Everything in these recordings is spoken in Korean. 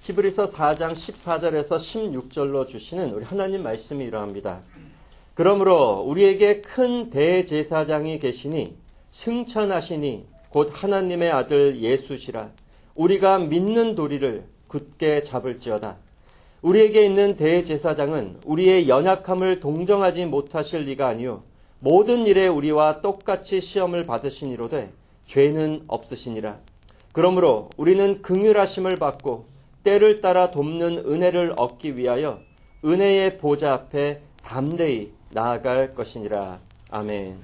히브리서 4장 14절에서 16절로 주시는 우리 하나님 말씀이 이러합니다. 그러므로 우리에게 큰 대제사장이 계시니 승천하시니 곧 하나님의 아들 예수시라. 우리가 믿는 도리를 굳게 잡을지어다. 우리에게 있는 대제사장은 우리의 연약함을 동정하지 못하실 리가 아니요 모든 일에 우리와 똑같이 시험을 받으시니로되 죄는 없으시니라. 그러므로 우리는 긍휼하심을 받고 때를 따라 돕는 은혜를 얻기 위하여 은혜의 보좌 앞에 담대히 나아갈 것이니라. 아멘.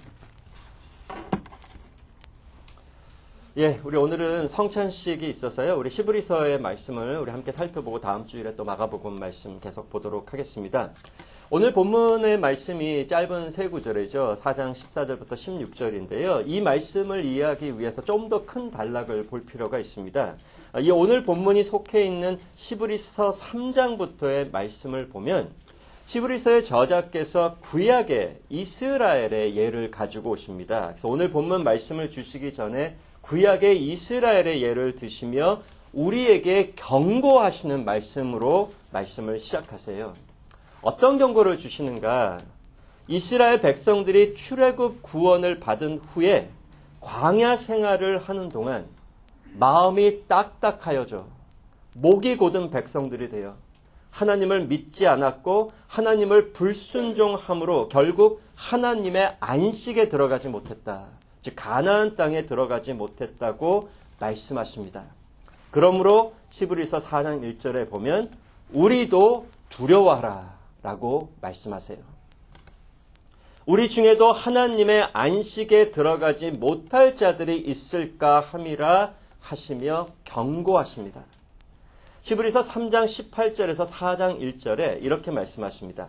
우리 오늘은 성찬식이 있어서요. 우리 히브리서의 말씀을 우리 함께 살펴보고 다음 주일에 또 마가복음 말씀 계속 보도록 하겠습니다. 오늘 본문의 말씀이 짧은 세 구절이죠. 4장 14절부터 16절인데요. 이 말씀을 이해하기 위해서 좀 더 큰 단락을 볼 필요가 있습니다. 이 오늘 본문이 속해 있는 히브리서 3장부터의 말씀을 보면 히브리서의 저자께서 구약의 이스라엘의 예를 가지고 오십니다. 그래서 오늘 본문 말씀을 주시기 전에 구약의 이스라엘의 예를 드시며 우리에게 경고하시는 말씀으로 말씀을 시작하세요. 어떤 경고를 주시는가? 이스라엘 백성들이 출애굽 구원을 받은 후에 광야 생활을 하는 동안 마음이 딱딱하여져 목이 곧은 백성들이 되어 하나님을 믿지 않았고 하나님을 불순종함으로 결국 하나님의 안식에 들어가지 못했다. 즉 가나안 땅에 들어가지 못했다고 말씀하십니다. 그러므로 히브리서 4장 1절에 보면 우리도 두려워하라 라고 말씀하세요. 우리 중에도 하나님의 안식에 들어가지 못할 자들이 있을까 함이라 하시며 경고하십니다. 히브리서 3장 18절에서 4장 1절에 이렇게 말씀하십니다.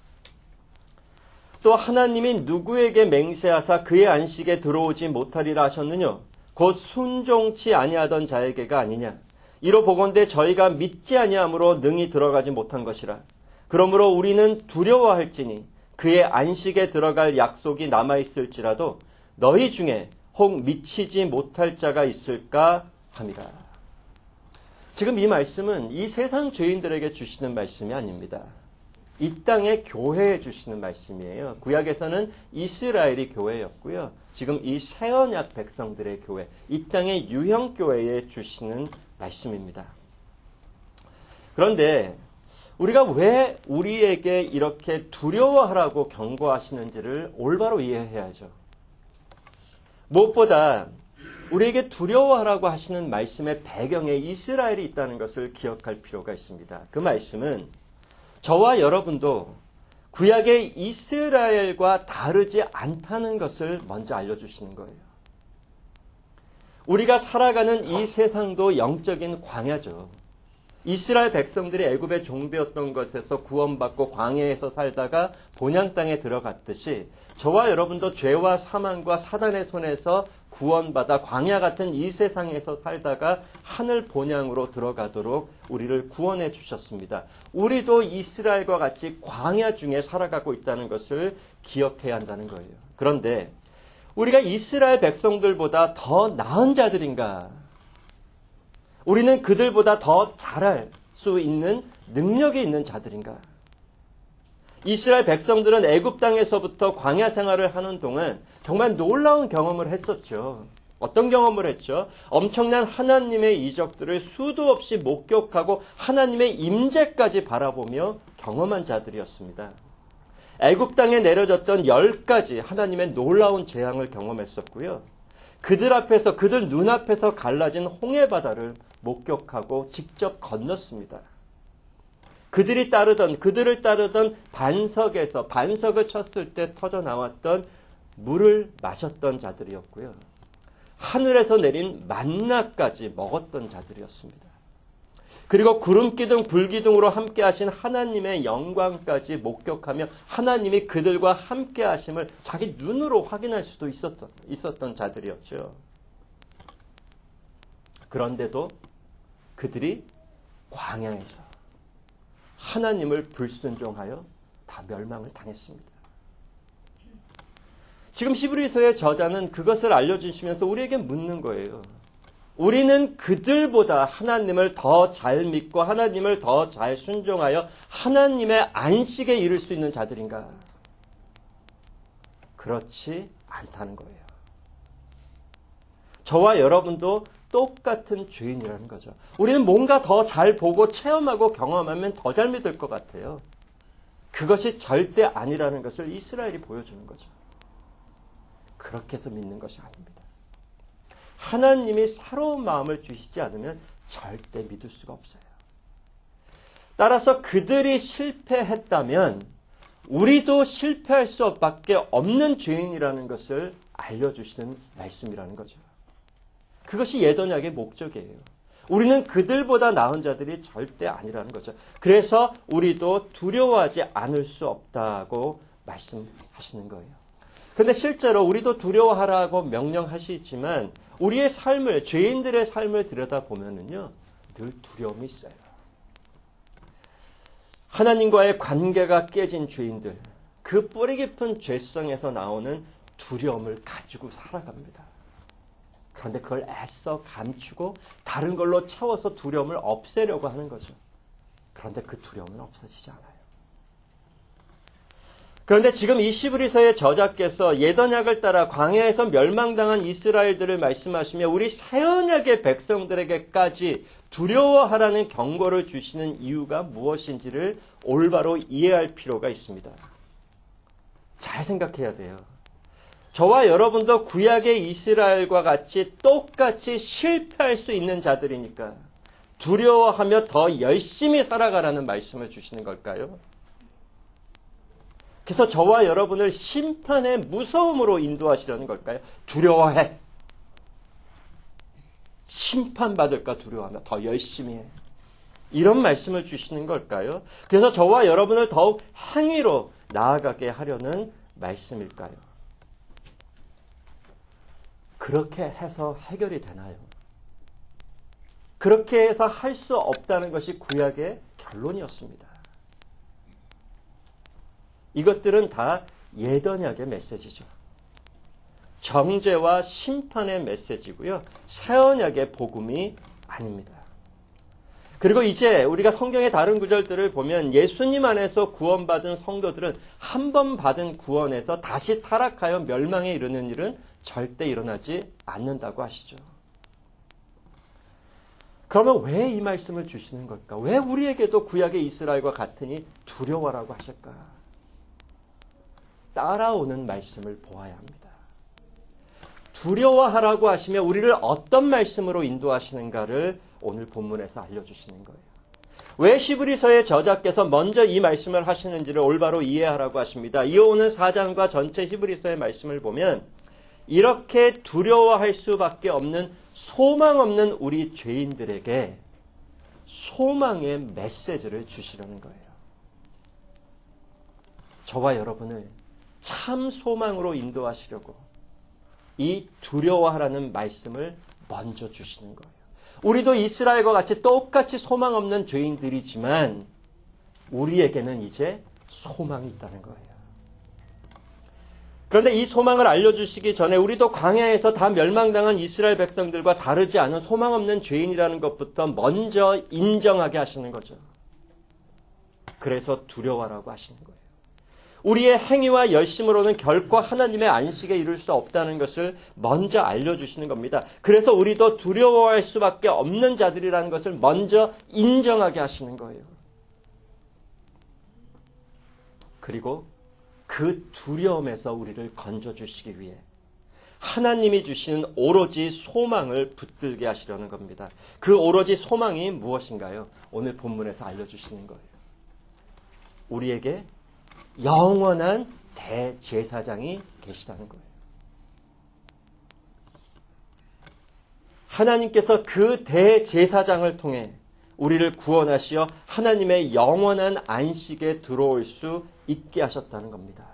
또 하나님이 누구에게 맹세하사 그의 안식에 들어오지 못하리라 하셨느냐? 곧 순종치 아니하던 자에게가 아니냐? 이로 보건대 저희가 믿지 아니함으로 능히 들어가지 못한 것이라. 그러므로 우리는 두려워할지니 그의 안식에 들어갈 약속이 남아있을지라도 너희 중에 혹 미치지 못할 자가 있을까 함이라. 지금 이 말씀은 이 세상 죄인들에게 주시는 말씀이 아닙니다. 이 땅의 교회에 주시는 말씀이에요. 구약에서는 이스라엘이 교회였고요. 지금 이 새언약 백성들의 교회, 이 땅의 유형교회에 주시는 말씀입니다. 그런데 우리가 왜 우리에게 이렇게 두려워하라고 경고하시는지를 올바로 이해해야죠. 무엇보다 우리에게 두려워하라고 하시는 말씀의 배경에 이스라엘이 있다는 것을 기억할 필요가 있습니다. 그 말씀은 저와 여러분도 구약의 이스라엘과 다르지 않다는 것을 먼저 알려주시는 거예요. 우리가 살아가는 이 세상도 영적인 광야죠. 이스라엘 백성들이 애굽의 종되었던 것에서 구원받고 광야에서 살다가 본향 땅에 들어갔듯이 저와 여러분도 죄와 사망과 사단의 손에서 구원받아 광야 같은 이 세상에서 살다가 하늘 본향으로 들어가도록 우리를 구원해 주셨습니다. 우리도 이스라엘과 같이 광야 중에 살아가고 있다는 것을 기억해야 한다는 거예요. 그런데 우리가 이스라엘 백성들보다 더 나은 자들인가? 우리는 그들보다 더 잘할 수 있는 능력이 있는 자들인가? 이스라엘 백성들은 애굽 땅에서부터 광야 생활을 하는 동안 정말 놀라운 경험을 했었죠. 어떤 경험을 했죠? 엄청난 하나님의 이적들을 수도 없이 목격하고 하나님의 임재까지 바라보며 경험한 자들이었습니다. 애굽 땅에 내려졌던 10가지 하나님의 놀라운 재앙을 경험했었고요. 그들 앞에서, 그들 눈앞에서 갈라진 홍해바다를 목격하고 직접 건넜습니다. 그들을 따르던 반석에서 반석을 쳤을 때 터져 나왔던 물을 마셨던 자들이었고요. 하늘에서 내린 만나까지 먹었던 자들이었습니다. 그리고 구름기둥, 불기둥으로 함께 하신 하나님의 영광까지 목격하며 하나님이 그들과 함께 하심을 자기 눈으로 확인할 수도 있었던 자들이었죠. 그런데도 그들이 광야에서 하나님을 불순종하여 다 멸망을 당했습니다. 지금 히브리서의 저자는 그것을 알려주시면서 우리에게 묻는 거예요. 우리는 그들보다 하나님을 더 잘 믿고 하나님을 더 잘 순종하여 하나님의 안식에 이를 수 있는 자들인가? 그렇지 않다는 거예요. 저와 여러분도 똑같은 죄인이라는 거죠. 우리는 뭔가 더 잘 보고 체험하고 경험하면 더 잘 믿을 것 같아요. 그것이 절대 아니라는 것을 이스라엘이 보여주는 거죠. 그렇게 해서 믿는 것이 아닙니다. 하나님이 새로운 마음을 주시지 않으면 절대 믿을 수가 없어요. 따라서 그들이 실패했다면 우리도 실패할 수밖에 없는 죄인이라는 것을 알려주시는 말씀이라는 거죠. 그것이 예언약의 목적이에요. 우리는 그들보다 나은 자들이 절대 아니라는 거죠. 그래서 우리도 두려워하지 않을 수 없다고 말씀하시는 거예요. 그런데 실제로 우리도 두려워하라고 명령하시지만 우리의 삶을, 죄인들의 삶을 들여다보면요, 늘 두려움이 있어요. 하나님과의 관계가 깨진 죄인들, 그 뿌리 깊은 죄성에서 나오는 두려움을 가지고 살아갑니다. 그런데 그걸 애써 감추고 다른 걸로 채워서 두려움을 없애려고 하는 거죠. 그런데 그 두려움은 없어지지 않아요. 그런데 지금 이 히브리서의 저자께서 예언약을 따라 광야에서 멸망당한 이스라엘들을 말씀하시며 우리 새 언약의 백성들에게까지 두려워하라는 경고를 주시는 이유가 무엇인지를 올바로 이해할 필요가 있습니다. 잘 생각해야 돼요. 저와 여러분도 구약의 이스라엘과 같이 똑같이 실패할 수 있는 자들이니까 두려워하며 더 열심히 살아가라는 말씀을 주시는 걸까요? 그래서 저와 여러분을 심판의 무서움으로 인도하시려는 걸까요? 두려워해. 심판받을까 두려워하며 더 열심히 해. 이런 말씀을 주시는 걸까요? 그래서 저와 여러분을 더욱 행위로 나아가게 하려는 말씀일까요? 그렇게 해서 해결이 되나요? 그렇게 해서 할 수 없다는 것이 구약의 결론이었습니다. 이것들은 다 예언약의 메시지죠. 정죄와 심판의 메시지고요. 새 언약의 복음이 아닙니다. 그리고 이제 우리가 성경의 다른 구절들을 보면 예수님 안에서 구원받은 성도들은 한 번 받은 구원에서 다시 타락하여 멸망에 이르는 일은 절대 일어나지 않는다고 하시죠. 그러면 왜 이 말씀을 주시는 걸까? 왜 우리에게도 구약의 이스라엘과 같으니 두려워라고 하실까? 따라오는 말씀을 보아야 합니다. 두려워하라고 하시며 우리를 어떤 말씀으로 인도하시는가를 오늘 본문에서 알려주시는 거예요. 왜 히브리서의 저자께서 먼저 이 말씀을 하시는지를 올바로 이해하라고 하십니다. 이어오는 4장과 전체 히브리서의 말씀을 보면 이렇게 두려워할 수밖에 없는 소망 없는 우리 죄인들에게 소망의 메시지를 주시려는 거예요. 저와 여러분을 참 소망으로 인도하시려고 이 두려워하라는 말씀을 먼저 주시는 거예요. 우리도 이스라엘과 같이 똑같이 소망 없는 죄인들이지만 우리에게는 이제 소망이 있다는 거예요. 그런데 이 소망을 알려주시기 전에 우리도 광야에서 다 멸망당한 이스라엘 백성들과 다르지 않은 소망 없는 죄인이라는 것부터 먼저 인정하게 하시는 거죠. 그래서 두려워라고 하시는 거예요. 우리의 행위와 열심으로는 결코 하나님의 안식에 이룰 수 없다는 것을 먼저 알려주시는 겁니다. 그래서 우리도 두려워할 수밖에 없는 자들이라는 것을 먼저 인정하게 하시는 거예요. 그리고 그 두려움에서 우리를 건져주시기 위해 하나님이 주시는 오로지 소망을 붙들게 하시려는 겁니다. 그 오로지 소망이 무엇인가요? 오늘 본문에서 알려주시는 거예요. 우리에게 영원한 대제사장이 계시다는 거예요. 하나님께서 그 대제사장을 통해 우리를 구원하시어 하나님의 영원한 안식에 들어올 수 있게 하셨다는 겁니다.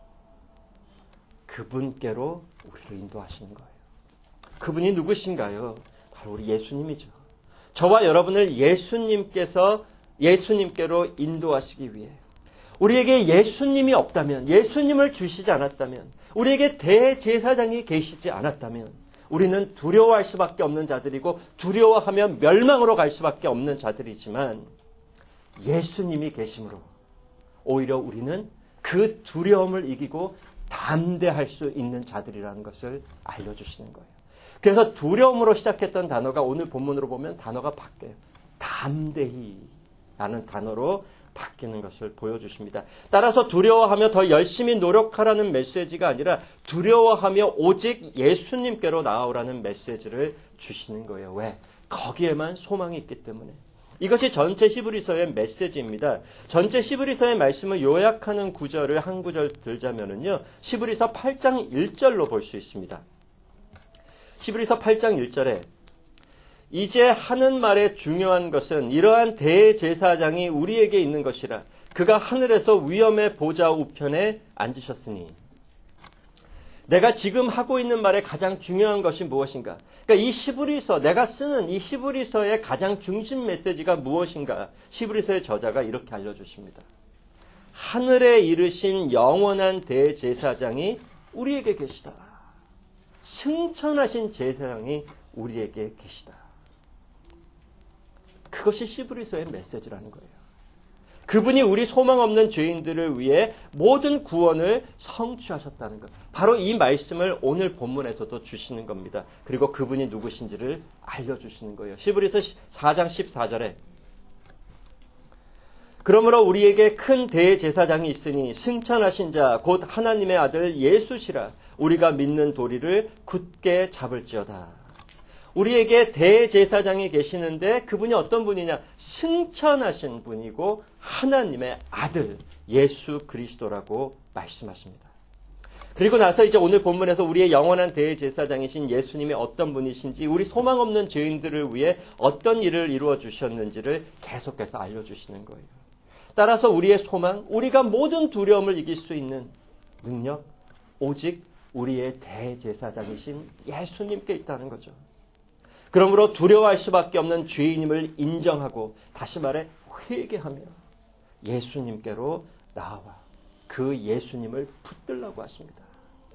그분께로 우리를 인도하시는 거예요. 그분이 누구신가요? 바로 우리 예수님이죠. 저와 여러분을 예수님께로 인도하시기 위해 우리에게 예수님이 없다면, 예수님을 주시지 않았다면, 우리에게 대제사장이 계시지 않았다면 우리는 두려워할 수밖에 없는 자들이고 두려워하면 멸망으로 갈 수밖에 없는 자들이지만 예수님이 계심으로 오히려 우리는 그 두려움을 이기고 담대할 수 있는 자들이라는 것을 알려주시는 거예요. 그래서 두려움으로 시작했던 단어가 오늘 본문으로 보면 단어가 바뀌어요. 담대히 라는 단어로 바뀌는 것을 보여주십니다. 따라서 두려워하며 더 열심히 노력하라는 메시지가 아니라 두려워하며 오직 예수님께로 나아오라는 메시지를 주시는 거예요. 왜? 거기에만 소망이 있기 때문에. 이것이 전체 히브리서의 메시지입니다. 전체 히브리서의 말씀을 요약하는 구절을 한 구절 들자면요. 히브리서 8장 1절로 볼 수 있습니다. 히브리서 8장 1절에 이제 하는 말의 중요한 것은 이러한 대제사장이 우리에게 있는 것이라. 그가 하늘에서 위엄의 보좌 우편에 앉으셨으니. 내가 지금 하고 있는 말의 가장 중요한 것이 무엇인가? 그러니까 이 히브리서, 내가 쓰는 이 히브리서의 가장 중심 메시지가 무엇인가? 히브리서의 저자가 이렇게 알려주십니다. 하늘에 이르신 영원한 대제사장이 우리에게 계시다. 승천하신 제사장이 우리에게 계시다. 그것이 히브리서의 메시지라는 거예요. 그분이 우리 소망 없는 죄인들을 위해 모든 구원을 성취하셨다는 것. 바로 이 말씀을 오늘 본문에서도 주시는 겁니다. 그리고 그분이 누구신지를 알려주시는 거예요. 히브리서 4장 14절에 그러므로 우리에게 큰 대제사장이 있으니 승천하신 자 곧 하나님의 아들 예수시라. 우리가 믿는 도리를 굳게 잡을지어다. 우리에게 대제사장이 계시는데 그분이 어떤 분이냐? 승천하신 분이고 하나님의 아들 예수 그리스도라고 말씀하십니다. 그리고 나서 이제 오늘 본문에서 우리의 영원한 대제사장이신 예수님이 어떤 분이신지 우리 소망 없는 죄인들을 위해 어떤 일을 이루어 주셨는지를 계속해서 알려주시는 거예요. 따라서 우리의 소망, 우리가 모든 두려움을 이길 수 있는 능력, 오직 우리의 대제사장이신 예수님께 있다는 거죠. 그러므로 두려워할 수밖에 없는 죄인임을 인정하고 다시 말해 회개하며 예수님께로 나와 그 예수님을 붙들라고 하십니다.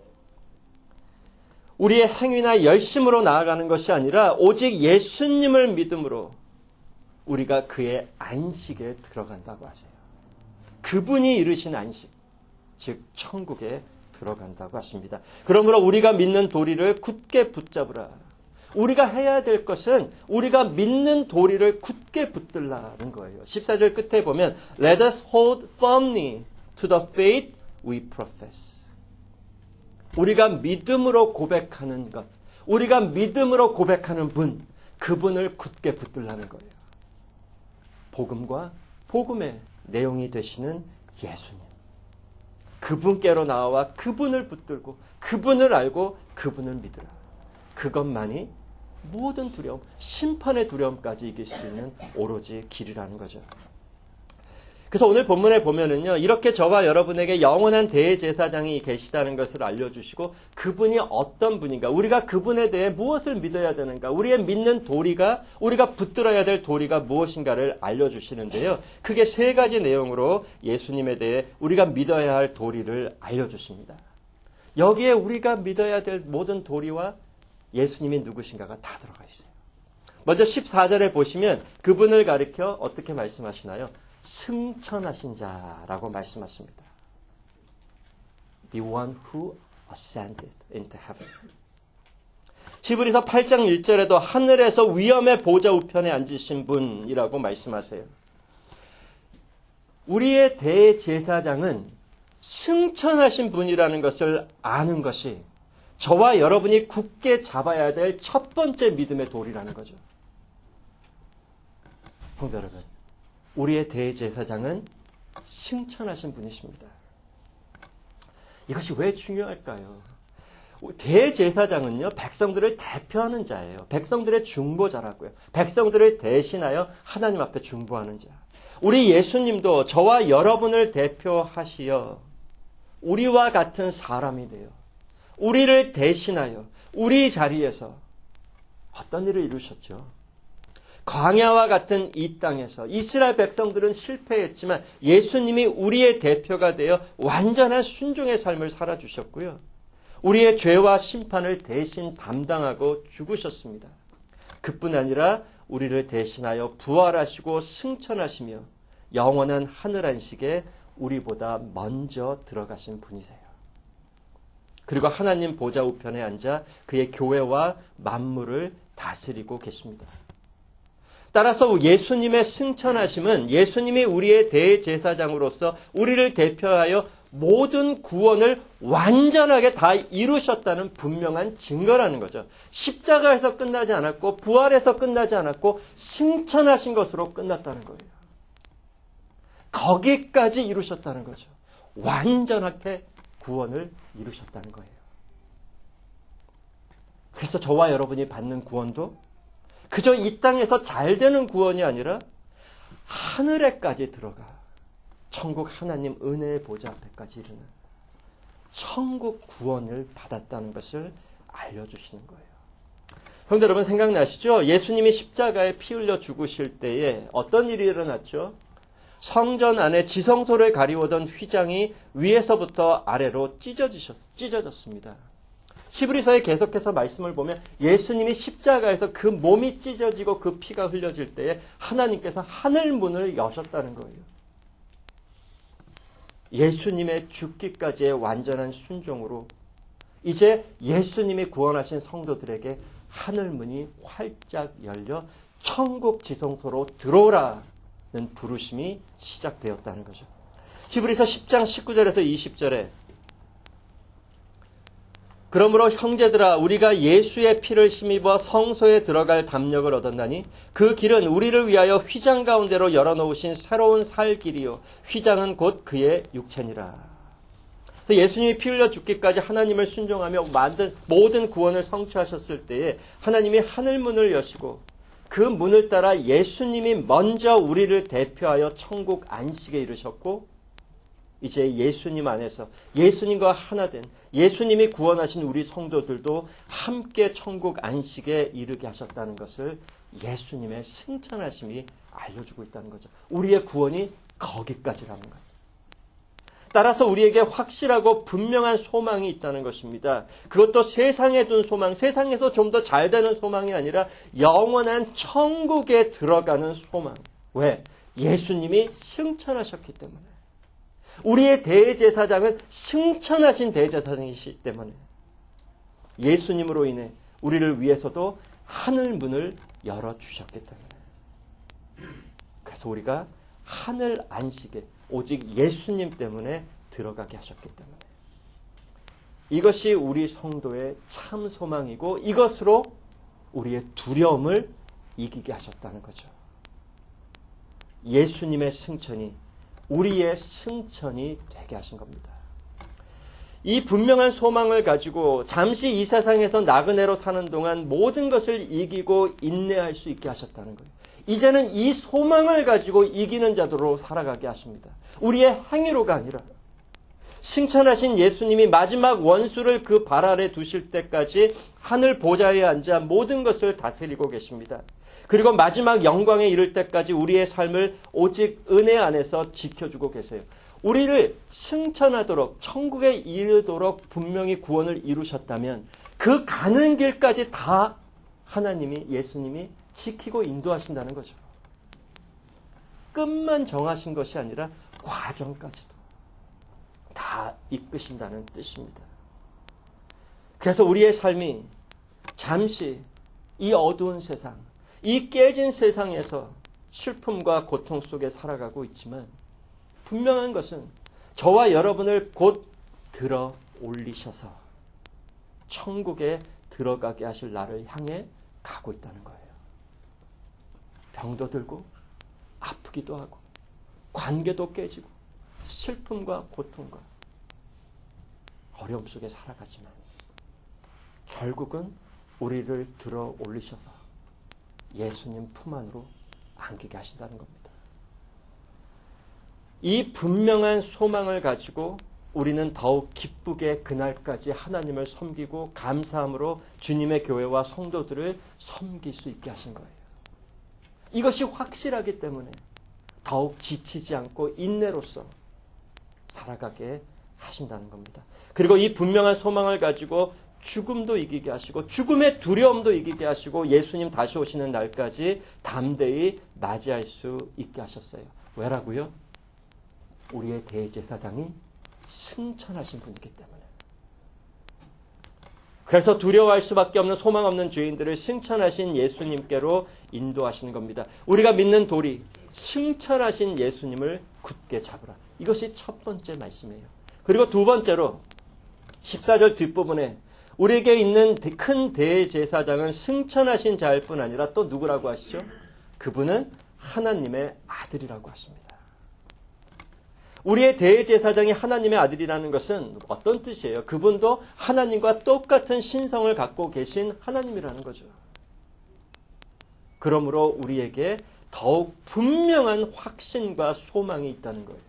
우리의 행위나 열심으로 나아가는 것이 아니라 오직 예수님을 믿음으로 우리가 그의 안식에 들어간다고 하세요. 그분이 이루신 안식, 즉 천국에 들어간다고 하십니다. 그러므로 우리가 믿는 도리를 굳게 붙잡으라. 우리가 해야 될 것은 우리가 믿는 도리를 굳게 붙들라는 거예요. 14절 끝에 보면 Let us hold firmly to the faith we profess. 우리가 믿음으로 고백하는 것, 우리가 믿음으로 고백하는 분, 그분을 굳게 붙들라는 거예요. 복음과 복음의 내용이 되시는 예수님. 그분께로 나와 그분을 붙들고 그분을 알고 그분을 믿으라. 그것만이 모든 두려움, 심판의 두려움까지 이길 수 있는 오로지 길이라는 거죠. 그래서 오늘 본문에 보면은요, 이렇게 저와 여러분에게 영원한 대제사장이 계시다는 것을 알려주시고 그분이 어떤 분인가, 우리가 그분에 대해 무엇을 믿어야 되는가, 우리의 믿는 도리가, 우리가 붙들어야 될 도리가 무엇인가를 알려주시는데요. 크게 세 가지 내용으로 예수님에 대해 우리가 믿어야 할 도리를 알려주십니다. 여기에 우리가 믿어야 될 모든 도리와 예수님이 누구신가가 다 들어가 있어요. 먼저 14절에 보시면 그분을 가리켜 어떻게 말씀하시나요? 승천하신 자라고 말씀하십니다. The one who ascended into heaven. 히브리서 8장 1절에도 하늘에서 위엄의 보좌 우편에 앉으신 분이라고 말씀하세요. 우리의 대제사장은 승천하신 분이라는 것을 아는 것이 저와 여러분이 굳게 잡아야 될 첫 번째 믿음의 도리라는 거죠. 성도 여러분, 우리의 대제사장은 승천하신 분이십니다. 이것이 왜 중요할까요? 대제사장은요, 백성들을 대표하는 자예요. 백성들의 중보자라고요. 백성들을 대신하여 하나님 앞에 중보하는 자. 우리 예수님도 저와 여러분을 대표하시어 우리와 같은 사람이 되어 우리를 대신하여 우리 자리에서 어떤 일을 이루셨죠? 광야와 같은 이 땅에서 이스라엘 백성들은 실패했지만 예수님이 우리의 대표가 되어 완전한 순종의 삶을 살아주셨고요. 우리의 죄와 심판을 대신 담당하고 죽으셨습니다. 그뿐 아니라 우리를 대신하여 부활하시고 승천하시며 영원한 하늘 안식에 우리보다 먼저 들어가신 분이세요. 그리고 하나님 보좌 우편에 앉아 그의 교회와 만물을 다스리고 계십니다. 따라서 예수님의 승천하심은 예수님이 우리의 대제사장으로서 우리를 대표하여 모든 구원을 완전하게 다 이루셨다는 분명한 증거라는 거죠. 십자가에서 끝나지 않았고 부활에서 끝나지 않았고 승천하신 것으로 끝났다는 거예요. 거기까지 이루셨다는 거죠. 완전하게 구원을 이루셨다는 거예요. 그래서 저와 여러분이 받는 구원도 그저 이 땅에서 잘 되는 구원이 아니라 하늘에까지 들어가 천국 하나님 은혜의 보좌 앞에까지 이르는 천국 구원을 받았다는 것을 알려주시는 거예요. 형제 여러분 생각나시죠? 예수님이 십자가에 피 흘려 죽으실 때에 어떤 일이 일어났죠? 성전 안에 지성소를 가리우던 휘장이 위에서부터 아래로 찢어졌습니다. 히브리서에 계속해서 말씀을 보면 예수님이 십자가에서 그 몸이 찢어지고 그 피가 흘려질 때에 하나님께서 하늘 문을 여셨다는 거예요. 예수님의 죽기까지의 완전한 순종으로 이제 예수님이 구원하신 성도들에게 하늘 문이 활짝 열려 천국 지성소로 들어오라는 부르심이 시작되었다는 거죠. 히브리서 10장 19절에서 20절에 그러므로 형제들아 우리가 예수의 피를 힘입어 성소에 들어갈 담력을 얻었나니 그 길은 우리를 위하여 휘장 가운데로 열어놓으신 새로운 살 길이요 휘장은 곧 그의 육체니라. 예수님이 피 흘려 죽기까지 하나님을 순종하며 만든 모든 구원을 성취하셨을 때에 하나님이 하늘문을 여시고 그 문을 따라 예수님이 먼저 우리를 대표하여 천국 안식에 이르셨고 이제 예수님 안에서 예수님과 하나된 예수님이 구원하신 우리 성도들도 함께 천국 안식에 이르게 하셨다는 것을 예수님의 승천하심이 알려주고 있다는 거죠. 우리의 구원이 거기까지라는 거예요. 따라서 우리에게 확실하고 분명한 소망이 있다는 것입니다. 그것도 세상에 둔 소망, 세상에서 좀 더 잘 되는 소망이 아니라 영원한 천국에 들어가는 소망. 왜? 예수님이 승천하셨기 때문에. 우리의 대제사장은 승천하신 대제사장이시기 때문에 예수님으로 인해 우리를 위해서도 하늘 문을 열어주셨기 때문에 그래서 우리가 하늘 안식에 오직 예수님 때문에 들어가게 하셨기 때문에 이것이 우리 성도의 참 소망이고 이것으로 우리의 두려움을 이기게 하셨다는 거죠. 예수님의 승천이 우리의 승천이 되게 하신 겁니다. 이 분명한 소망을 가지고 잠시 이 세상에서 나그네로 사는 동안 모든 것을 이기고 인내할 수 있게 하셨다는 거예요. 이제는 이 소망을 가지고 이기는 자들로 살아가게 하십니다. 우리의 행위로가 아니라 승천하신 예수님이 마지막 원수를 그 발 아래 두실 때까지 하늘 보좌에 앉아 모든 것을 다스리고 계십니다. 그리고 마지막 영광에 이를 때까지 우리의 삶을 오직 은혜 안에서 지켜주고 계세요. 우리를 승천하도록 천국에 이르도록 분명히 구원을 이루셨다면 그 가는 길까지 다 하나님이 예수님이 지키고 인도하신다는 거죠. 끝만 정하신 것이 아니라 과정까지도 다 이끄신다는 뜻입니다. 그래서 우리의 삶이 잠시 이 어두운 세상, 이 깨진 세상에서 슬픔과 고통 속에 살아가고 있지만 분명한 것은 저와 여러분을 곧 들어 올리셔서 천국에 들어가게 하실 날을 향해 가고 있다는 거예요. 병도 들고 아프기도 하고 관계도 깨지고 슬픔과 고통과 어려움 속에 살아가지만 결국은 우리를 들어 올리셔서 예수님 품 안으로 안기게 하신다는 겁니다. 이 분명한 소망을 가지고 우리는 더욱 기쁘게 그날까지 하나님을 섬기고 감사함으로 주님의 교회와 성도들을 섬길 수 있게 하신 거예요. 이것이 확실하기 때문에 더욱 지치지 않고 인내로서 살아가게 하신다는 겁니다. 그리고 이 분명한 소망을 가지고 죽음도 이기게 하시고 죽음의 두려움도 이기게 하시고 예수님 다시 오시는 날까지 담대히 맞이할 수 있게 하셨어요. 왜라고요? 우리의 대제사장이 승천하신 분이기 때문에. 그래서 두려워할 수밖에 없는 소망 없는 죄인들을 승천하신 예수님께로 인도하시는 겁니다. 우리가 믿는 도리, 승천하신 예수님을 굳게 잡으라. 이것이 첫 번째 말씀이에요. 그리고 두 번째로 14절 뒷부분에 우리에게 있는 큰 대제사장은 승천하신 자일 뿐 아니라 또 누구라고 하시죠? 그분은 하나님의 아들이라고 하십니다. 우리의 대제사장이 하나님의 아들이라는 것은 어떤 뜻이에요? 그분도 하나님과 똑같은 신성을 갖고 계신 하나님이라는 거죠. 그러므로 우리에게 더욱 분명한 확신과 소망이 있다는 거예요.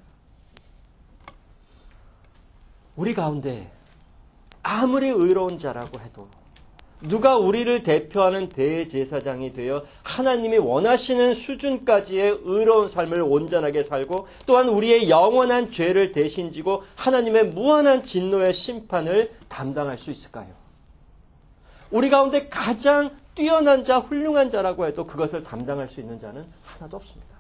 우리 가운데 아무리 의로운 자라고 해도 누가 우리를 대표하는 대제사장이 되어 하나님이 원하시는 수준까지의 의로운 삶을 온전하게 살고 또한 우리의 영원한 죄를 대신 지고 하나님의 무한한 진노의 심판을 담당할 수 있을까요? 우리 가운데 가장 뛰어난 자, 훌륭한 자라고 해도 그것을 담당할 수 있는 자는 하나도 없습니다.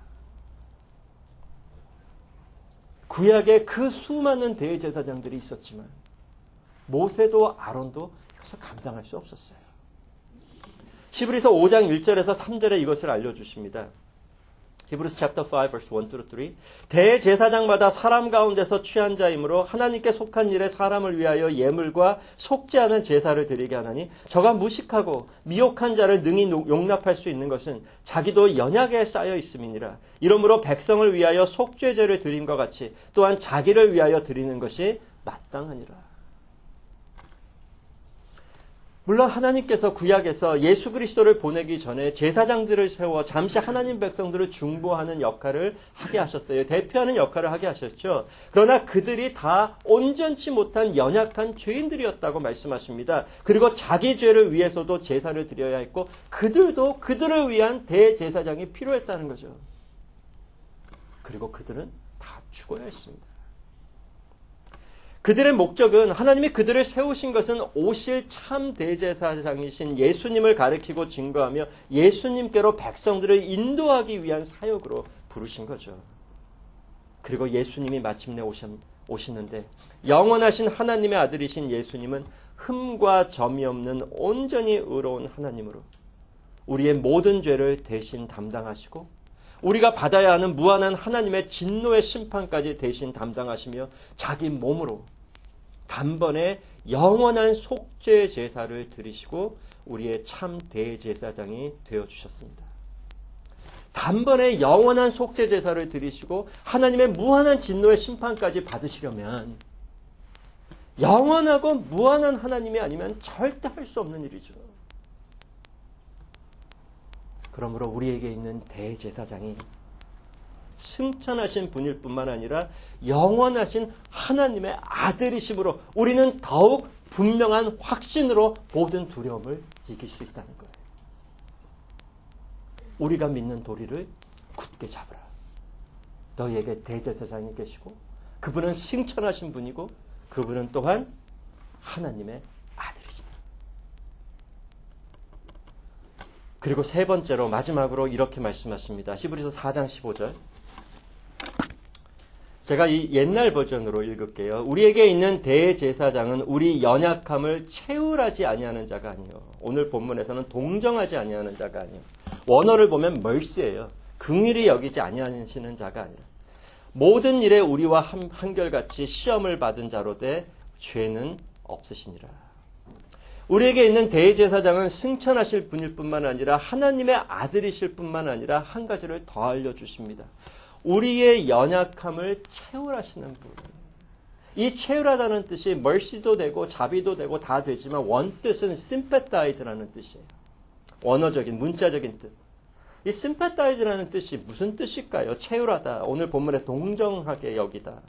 구약에 그 수많은 대제사장들이 있었지만 모세도 아론도 이것을 감당할 수 없었어요. 히브리서 5장 1절에서 3절에 이것을 알려주십니다. 히브리서 chapter 5 verse 1-3 대제사장마다 사람 가운데서 취한 자이므로 하나님께 속한 일에 사람을 위하여 예물과 속지 않은 제사를 드리게 하나니 저가 무식하고 미혹한 자를 능히 용납할 수 있는 것은 자기도 연약에 쌓여 있음이니라. 이러므로 백성을 위하여 속죄제를 드림과 같이 또한 자기를 위하여 드리는 것이 마땅하니라. 물론 하나님께서 구약에서 예수 그리스도를 보내기 전에 제사장들을 세워 잠시 하나님 백성들을 중보하는 역할을 하게 하셨어요. 대표하는 역할을 하게 하셨죠. 그러나 그들이 다 온전치 못한 연약한 죄인들이었다고 말씀하십니다. 그리고 자기 죄를 위해서도 제사를 드려야 했고 그들도 그들을 위한 대제사장이 필요했다는 거죠. 그리고 그들은 다 죽어야 했습니다. 그들의 목적은 하나님이 그들을 세우신 것은 오실 참 대제사장이신 예수님을 가리키고 증거하며 예수님께로 백성들을 인도하기 위한 사역으로 부르신 거죠. 그리고 예수님이 마침내 오시는데 영원하신 하나님의 아들이신 예수님은 흠과 점이 없는 온전히 의로운 하나님으로 우리의 모든 죄를 대신 담당하시고 우리가 받아야 하는 무한한 하나님의 진노의 심판까지 대신 담당하시며 자기 몸으로 단번에 영원한 속죄 제사를 드리시고 우리의 참 대제사장이 되어주셨습니다. 단번에 영원한 속죄 제사를 드리시고 하나님의 무한한 진노의 심판까지 받으시려면 영원하고 무한한 하나님이 아니면 절대 할 수 없는 일이죠. 그러므로 우리에게 있는 대제사장이 승천하신 분일 뿐만 아니라 영원하신 하나님의 아들이심으로 우리는 더욱 분명한 확신으로 모든 두려움을 이길 수 있다는 거예요. 우리가 믿는 도리를 굳게 잡으라. 너희에게 대제사장이 계시고 그분은 승천하신 분이고 그분은 또한 하나님의 아들이시다. 그리고 세 번째로 마지막으로 이렇게 말씀하십니다. 히브리서 4장 15절. 제가 이 옛날 버전으로 읽을게요. 우리에게 있는 대제사장은 우리 연약함을 채울하지 아니하는 자가 아니요. 오늘 본문에서는 동정하지 아니하는 자가 아니요. 원어를 보면 mercy예요. 긍휼히 여기지 아니하시는 자가 아니라 모든 일에 우리와 한결같이 시험을 받은 자로되 죄는 없으시니라. 우리에게 있는 대제사장은 승천하실 분일 뿐만 아니라 하나님의 아들이실 뿐만 아니라 한 가지를 더 알려주십니다. 우리의 연약함을 채울하시는 분. 이 채울하다는 뜻이 mercy도 되고 자비도 되고 다 되지만 원뜻은 sympathize라는 뜻이에요. 원어적인 문자적인 뜻. 이 sympathize라는 뜻이 무슨 뜻일까요? 채울하다. 오늘 본문에 동정하게 여기다.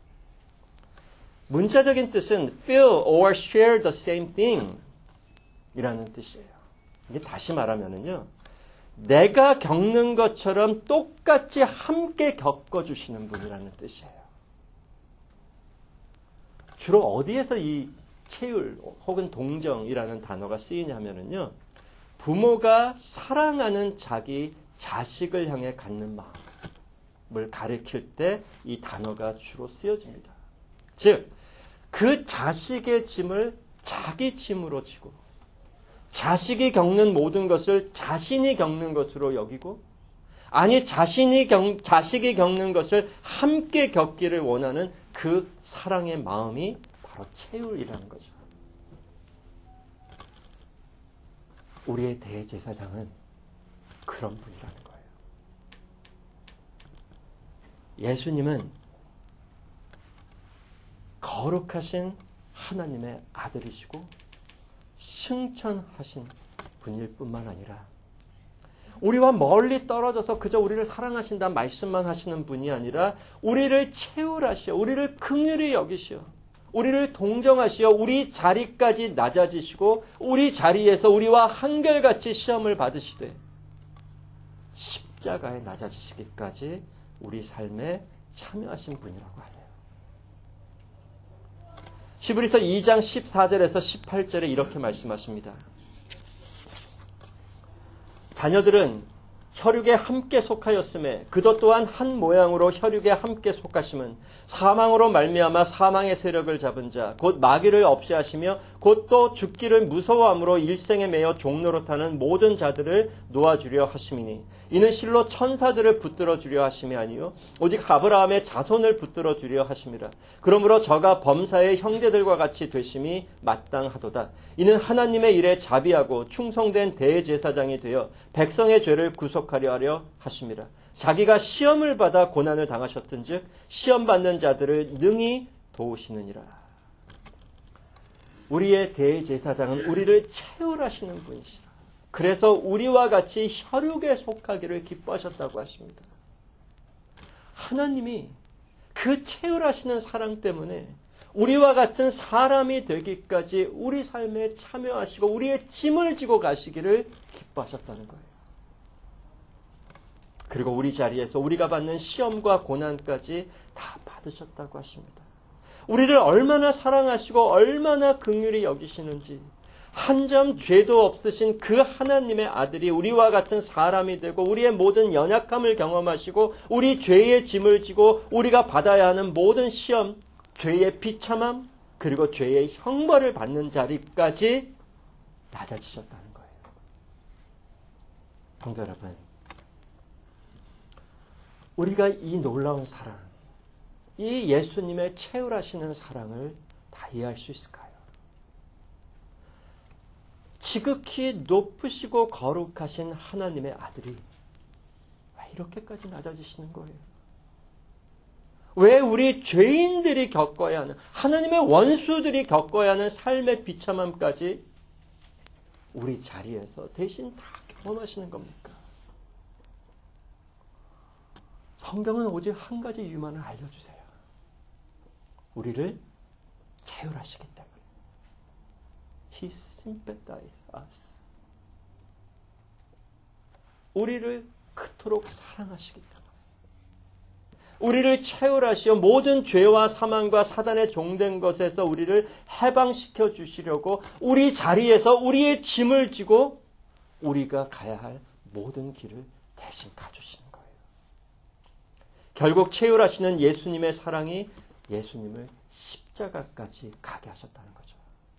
문자적인 뜻은 feel or share the same thing 이라는 뜻이에요. 이게 다시 말하면은요. 내가 겪는 것처럼 똑같이 함께 겪어주시는 분이라는 뜻이에요. 주로 어디에서 이 채율 혹은 동정이라는 단어가 쓰이냐면요. 부모가 사랑하는 자기 자식을 향해 갖는 마음을 가리킬 때 이 단어가 주로 쓰여집니다. 즉, 그 자식의 짐을 자기 짐으로 지고 자식이 겪는 모든 것을 자신이 겪는 것으로 여기고 아니 자식이 겪는 것을 함께 겪기를 원하는 그 사랑의 마음이 바로 채율이라는 거죠. 우리의 대제사장은 그런 분이라는 거예요. 예수님은 거룩하신 하나님의 아들이시고 승천하신 분일 뿐만 아니라 우리와 멀리 떨어져서 그저 우리를 사랑하신다는 말씀만 하시는 분이 아니라 우리를 채울하시어 우리를 긍휼히 여기시어 우리를 동정하시어 우리 자리까지 낮아지시고 우리 자리에서 우리와 한결같이 시험을 받으시되 십자가에 낮아지시기까지 우리 삶에 참여하신 분이라고 하세요. 히브리서 2장 14절에서 18절에 이렇게 말씀하십니다. 자녀들은 혈육에 함께 속하였음에 그도 또한 한 모양으로 혈육에 함께 속하심은 사망으로 말미암아 사망의 세력을 잡은 자 곧 마귀를 없이 하시며 곧 또 죽기를 무서워함으로 일생에 매여 종로로 타는 모든 자들을 놓아주려 하심이니 이는 실로 천사들을 붙들어 주려 하심이 아니요 오직 아브라함의 자손을 붙들어 주려 하심이라. 그러므로 저가 범사의 형제들과 같이 되심이 마땅하도다. 이는 하나님의 일에 자비하고 충성된 대제사장이 되어 백성의 죄를 구속하려 하려 하심이라. 자기가 시험을 받아 고난을 당하셨던즉 시험받는 자들을 능히 도우시느니라. 우리의 대제사장은 우리를 채울하시는 분이시라. 그래서 우리와 같이 혈육에 속하기를 기뻐하셨다고 하십니다. 하나님이 그 채울하시는 사랑 때문에 우리와 같은 사람이 되기까지 우리 삶에 참여하시고 우리의 짐을 지고 가시기를 기뻐하셨다는 거예요. 그리고 우리 자리에서 우리가 받는 시험과 고난까지 다 받으셨다고 하십니다. 우리를 얼마나 사랑하시고 얼마나 긍휼히 여기시는지 한 점 죄도 없으신 그 하나님의 아들이 우리와 같은 사람이 되고 우리의 모든 연약함을 경험하시고 우리 죄의 짐을 지고 우리가 받아야 하는 모든 시험, 죄의 비참함 그리고 죄의 형벌을 받는 자리까지 낮아지셨다는 거예요. 성도 여러분, 우리가 이 놀라운 사랑, 이 예수님의 채울하시는 사랑을 다 이해할 수 있을까요? 지극히 높으시고 거룩하신 하나님의 아들이 왜 이렇게까지 낮아지시는 거예요? 왜 우리 죄인들이 겪어야 하는, 하나님의 원수들이 겪어야 하는 삶의 비참함까지 우리 자리에서 대신 다 경험하시는 겁니까? 성경은 오직 한 가지 이유만을 알려주세요. 우리를 채울하시기 때문에. He sympathizes us. 우리를 그토록 사랑하시기 때문에. 우리를 채울하시어 모든 죄와 사망과 사단의 종된 것에서 우리를 해방시켜 주시려고 우리 자리에서 우리의 짐을 지고 우리가 가야 할 모든 길을 대신 가주시는 거예요. 결국 채울하시는 예수님의 사랑이 예수님을 십자가까지 가게 하셨다는 거죠.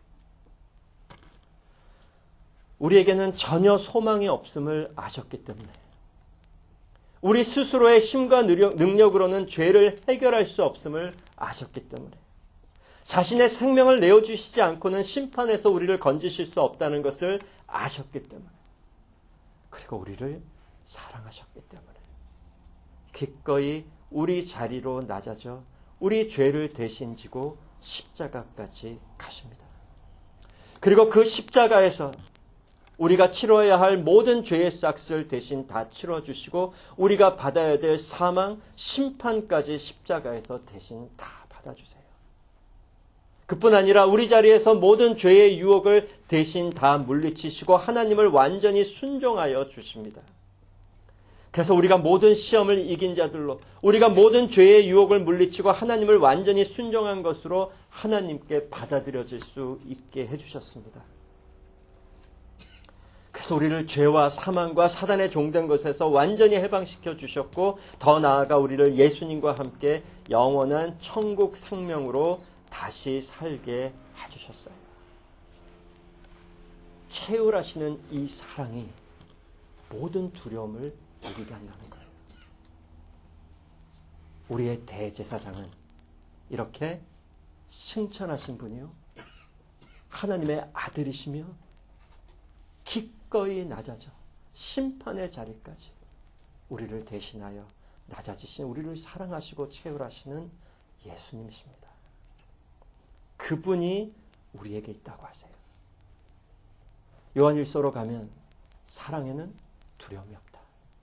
우리에게는 전혀 소망이 없음을 아셨기 때문에 우리 스스로의 힘과 능력으로는 죄를 해결할 수 없음을 아셨기 때문에 자신의 생명을 내어주시지 않고는 심판에서 우리를 건지실 수 없다는 것을 아셨기 때문에 그리고 우리를 사랑하셨기 때문에 기꺼이 우리 자리로 낮아져 우리 죄를 대신 지고 십자가까지 가십니다. 그리고 그 십자가에서 우리가 치러야 할 모든 죄의 싹을 대신 다 치러주시고 우리가 받아야 될 사망, 심판까지 십자가에서 대신 다 받아주세요. 그뿐 아니라 우리 자리에서 모든 죄의 유혹을 대신 다 물리치시고 하나님을 완전히 순종하여 주십니다. 그래서 우리가 모든 시험을 이긴 자들로, 우리가 모든 죄의 유혹을 물리치고 하나님을 완전히 순종한 것으로 하나님께 받아들여질 수 있게 해주셨습니다. 그래서 우리를 죄와 사망과 사단의 종된 것에서 완전히 해방시켜 주셨고, 더 나아가 우리를 예수님과 함께 영원한 천국 생명으로 다시 살게 해주셨어요. 채울하시는 이 사랑이 모든 두려움을 이기게 한다는 거예요. 우리의 대제사장은 이렇게 승천하신 분이요, 하나님의 아들이시며 기꺼이 낮아져 심판의 자리까지 우리를 대신하여 낮아지신, 우리를 사랑하시고 채울하시는 예수님이십니다. 그분이 우리에게 있다고 하세요. 요한일서로 가면 사랑에는 두려움이 없다.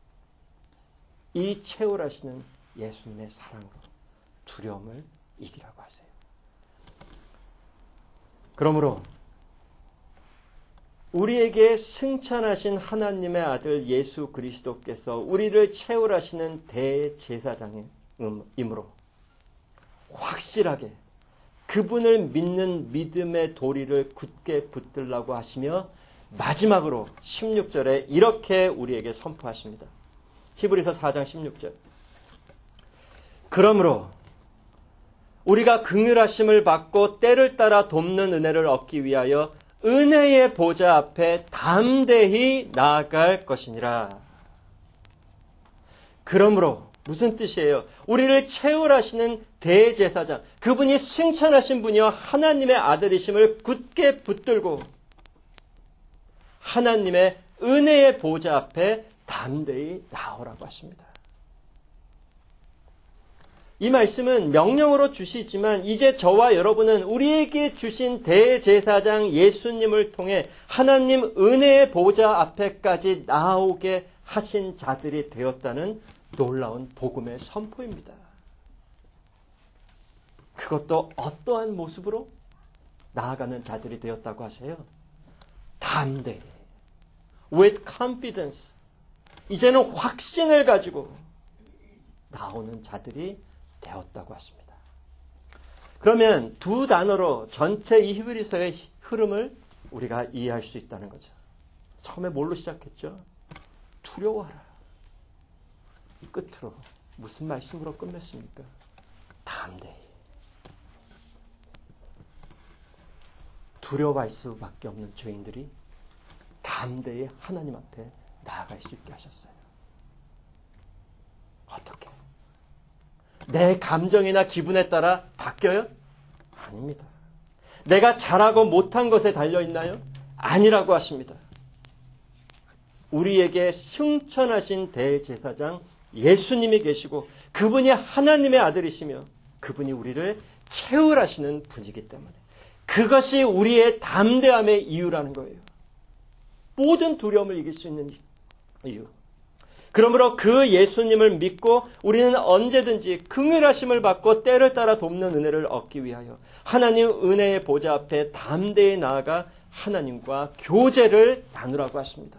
이 채울하시는 예수님의 사랑으로 두려움을 이기라고 하세요. 그러므로 우리에게 승천하신 하나님의 아들 예수 그리스도께서 우리를 채울하시는 대제사장임으로 확실하게 그분을 믿는 믿음의 도리를 굳게 붙들라고 하시며, 마지막으로 16절에 이렇게 우리에게 선포하십니다. 히브리서 4장 16절. 그러므로 우리가 긍휼하심을 받고 때를 따라 돕는 은혜를 얻기 위하여 은혜의 보좌 앞에 담대히 나아갈 것이니라. 그러므로 무슨 뜻이에요? 우리를 채울하시는 대제사장, 그분이 승천하신 분이요 하나님의 아들이심을 굳게 붙들고 하나님의 은혜의 보좌 앞에 담대히 나오라고 하십니다. 이 말씀은 명령으로 주시지만 이제 저와 여러분은 우리에게 주신 대제사장 예수님을 통해 하나님 은혜의 보좌 앞에까지 나오게 하신 자들이 되었다는 놀라운 복음의 선포입니다. 그것도 어떠한 모습으로 나아가는 자들이 되었다고 하세요? 담대히, with confidence, 이제는 확신을 가지고 나오는 자들이 되었다고 하십니다. 그러면 두 단어로 전체 이 히브리서의 흐름을 우리가 이해할 수 있다는 거죠. 처음에 뭘로 시작했죠? 두려워하라. 끝으로 무슨 말씀으로 끝맺습니까? 담대히. 두려워할 수밖에 없는 죄인들이 담대히 하나님 앞에 나아갈 수 있게 하셨어요. 어떻게? 내 감정이나 기분에 따라 바뀌어요? 아닙니다. 내가 잘하고 못한 것에 달려있나요? 아니라고 하십니다. 우리에게 승천하신 대제사장 예수님이 계시고 그분이 하나님의 아들이시며 그분이 우리를 채울하시는 분이기 때문에 그것이 우리의 담대함의 이유라는 거예요. 모든 두려움을 이길 수 있는 이유. 그러므로 그 예수님을 믿고 우리는 언제든지 긍휼하심을 받고 때를 따라 돕는 은혜를 얻기 위하여 하나님 은혜의 보좌 앞에 담대히 나아가 하나님과 교제를 나누라고 하십니다.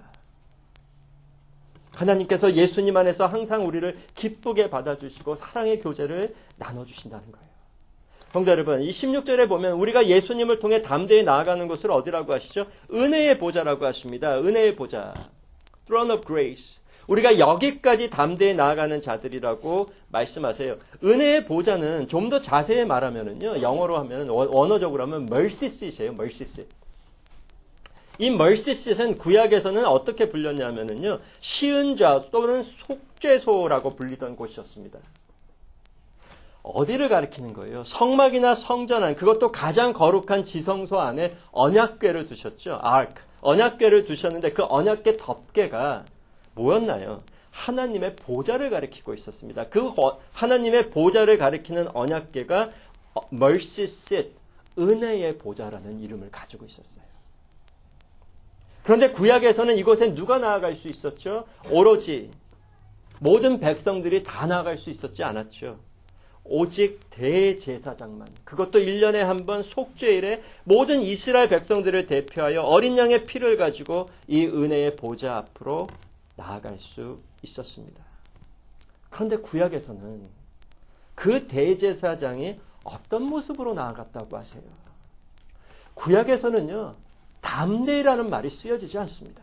하나님께서 예수님 안에서 항상 우리를 기쁘게 받아주시고 사랑의 교제를 나눠주신다는 거예요. 성도 여러분, 이 16절에 보면 우리가 예수님을 통해 담대히 나아가는 곳을 어디라고 하시죠? 은혜의 보좌라고 하십니다. 은혜의 보좌. Throne of Grace. 우리가 여기까지 담대히 나아가는 자들이라고 말씀하세요. 은혜의 보좌는 좀 더 자세히 말하면은요, 영어로 하면, 원어적으로 하면 mercy seat이에요. mercy seat. 이 mercy seat은 구약에서는 어떻게 불렸냐면은요, 시은좌 또는 속죄소라고 불리던 곳이었습니다. 어디를 가리키는 거예요? 성막이나 성전 안, 그것도 가장 거룩한 지성소 안에 언약궤를 두셨죠. ark. 언약궤를 두셨는데 그 언약궤 덮개가 뭐였나요? 하나님의 보좌를 가리키고 있었습니다. 그 하나님의 보좌를 가리키는 언약궤가 mercy seat, 은혜의 보좌라는 이름을 가지고 있었어요. 그런데 구약에서는 이곳에 누가 나아갈 수 있었죠? 오로지 모든 백성들이 다 나아갈 수 있었지 않았죠. 오직 대제사장만, 그것도 1년에 한 번 속죄일에 모든 이스라엘 백성들을 대표하여 어린 양의 피를 가지고 이 은혜의 보좌 앞으로 나아갈 수 있었습니다. 그런데 구약에서는 그 대제사장이 어떤 모습으로 나아갔다고 하세요? 구약에서는요, 담대히라는 말이 쓰여지지 않습니다.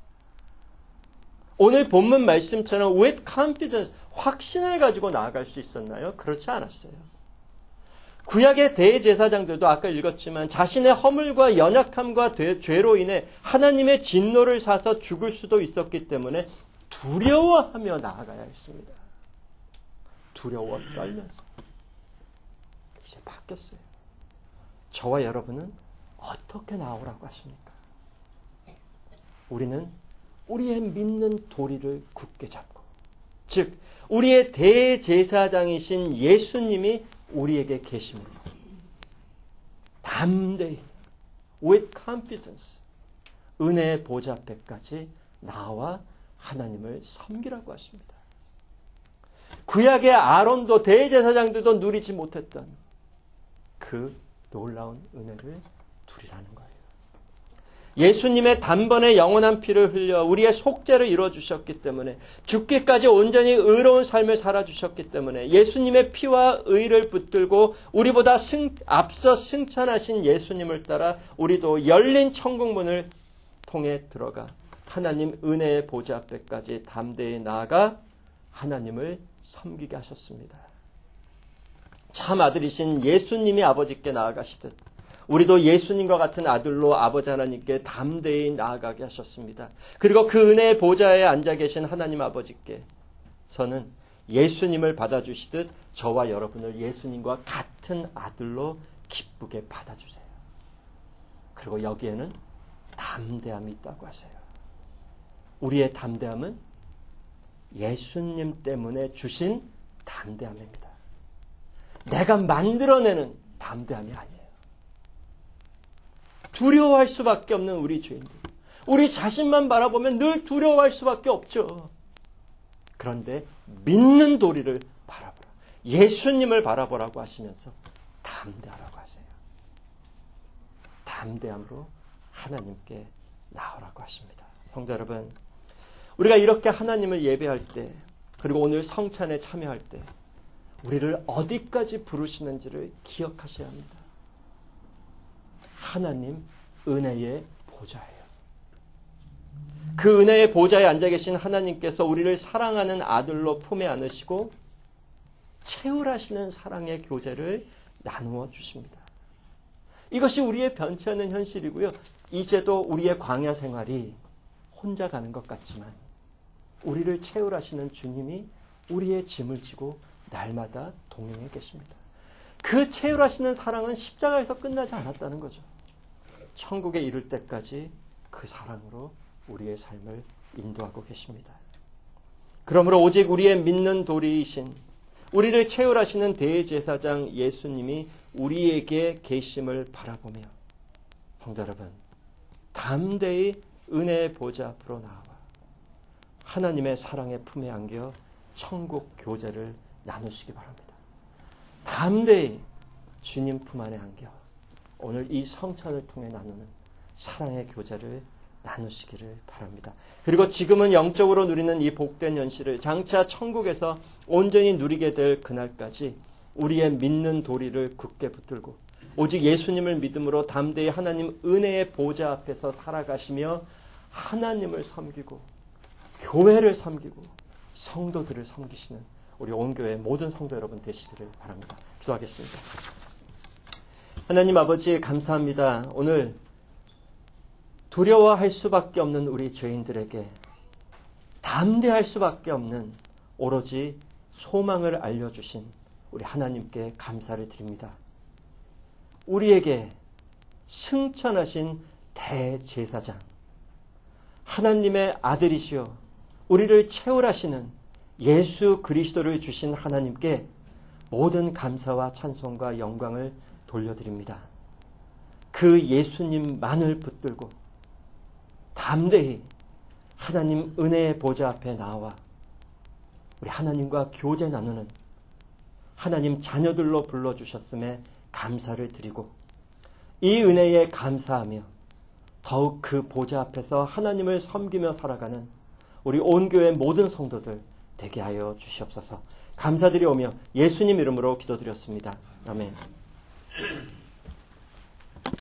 오늘 본문 말씀처럼 with confidence, 확신을 가지고 나아갈 수 있었나요? 그렇지 않았어요. 구약의 대제사장들도 아까 읽었지만 자신의 허물과 연약함과 죄로 인해 하나님의 진노를 사서 죽을 수도 있었기 때문에 두려워하며 나아가야 했습니다. 두려워 떨면서. 이제 바뀌었어요. 저와 여러분은 어떻게 나오라고 하십니까? 우리는 우리의 믿는 도리를 굳게 잡고, 즉 우리의 대제사장이신 예수님이 우리에게 계십니다. 담대히 with confidence 은혜의 보좌 앞에까지 나와 하나님을 섬기라고 하십니다. 구약의 아론도 대제사장들도 누리지 못했던 그 놀라운 은혜를 누리라는 거예요. 예수님의 단번에 영원한 피를 흘려 우리의 속죄를 이루어주셨기 때문에, 죽기까지 온전히 의로운 삶을 살아주셨기 때문에, 예수님의 피와 의를 붙들고 우리보다 앞서 승천하신 예수님을 따라 우리도 열린 천국문을 통해 들어가 하나님 은혜의 보좌 앞에까지 담대히 나아가 하나님을 섬기게 하셨습니다. 참 아들이신 예수님이 아버지께 나아가시듯 우리도 예수님과 같은 아들로 아버지 하나님께 담대히 나아가게 하셨습니다. 그리고 그 은혜의 보좌에 앉아 계신 하나님 아버지께서는 예수님을 받아주시듯 저와 여러분을 예수님과 같은 아들로 기쁘게 받아주세요. 그리고 여기에는 담대함이 있다고 하세요. 우리의 담대함은 예수님 때문에 주신 담대함입니다. 내가 만들어내는 담대함이 아니에요. 두려워할 수밖에 없는 우리 죄인들. 우리 자신만 바라보면 늘 두려워할 수밖에 없죠. 그런데 믿는 도리를 바라보라. 예수님을 바라보라고 하시면서 담대하라고 하세요. 담대함으로 하나님께 나오라고 하십니다. 성도 여러분, 우리가 이렇게 하나님을 예배할 때, 그리고 오늘 성찬에 참여할 때 우리를 어디까지 부르시는지를 기억하셔야 합니다. 하나님 은혜의 보좌예요. 그 은혜의 보좌에 앉아 계신 하나님께서 우리를 사랑하는 아들로 품에 안으시고 채울하시는 사랑의 교제를 나누어 주십니다. 이것이 우리의 변치 않는 현실이고요. 이제도 우리의 광야 생활이 혼자 가는 것 같지만 우리를 채울하시는 주님이 우리의 짐을 지고 날마다 동행해 계십니다. 그 채울하시는 사랑은 십자가에서 끝나지 않았다는 거죠. 천국에 이를 때까지 그 사랑으로 우리의 삶을 인도하고 계십니다. 그러므로 오직 우리의 믿는 도리이신, 우리를 채울하시는 대제사장 예수님이 우리에게 계심을 바라보며, 성도 여러분, 담대히 은혜의 보좌 앞으로 나와 하나님의 사랑의 품에 안겨 천국 교제를 나누시기 바랍니다. 담대히 주님 품 안에 안겨 오늘 이 성찬을 통해 나누는 사랑의 교제를 나누시기를 바랍니다. 그리고 지금은 영적으로 누리는 이 복된 현실을 장차 천국에서 온전히 누리게 될 그날까지 우리의 믿는 도리를 굳게 붙들고 오직 예수님을 믿음으로 담대히 하나님 은혜의 보좌 앞에서 살아가시며 하나님을 섬기고 교회를 섬기고 성도들을 섬기시는 우리 온 교회 모든 성도 여러분 되시기를 바랍니다. 기도하겠습니다. 하나님 아버지 감사합니다. 오늘 두려워할 수밖에 없는 우리 죄인들에게 담대할 수밖에 없는 오로지 소망을 알려주신 우리 하나님께 감사를 드립니다. 우리에게 승천하신 대제사장, 하나님의 아들이시여 우리를 채울하시는 예수 그리스도를 주신 하나님께 모든 감사와 찬송과 영광을 돌려드립니다. 그 예수님만을 붙들고 담대히 하나님 은혜의 보좌 앞에 나와 우리 하나님과 교제 나누는 하나님 자녀들로 불러주셨음에 감사를 드리고 이 은혜에 감사하며 더욱 그 보좌 앞에서 하나님을 섬기며 살아가는 우리 온 교회 모든 성도들 되게 하여 주시옵소서. 감사드리오며 예수님 이름으로 기도드렸습니다. 아멘.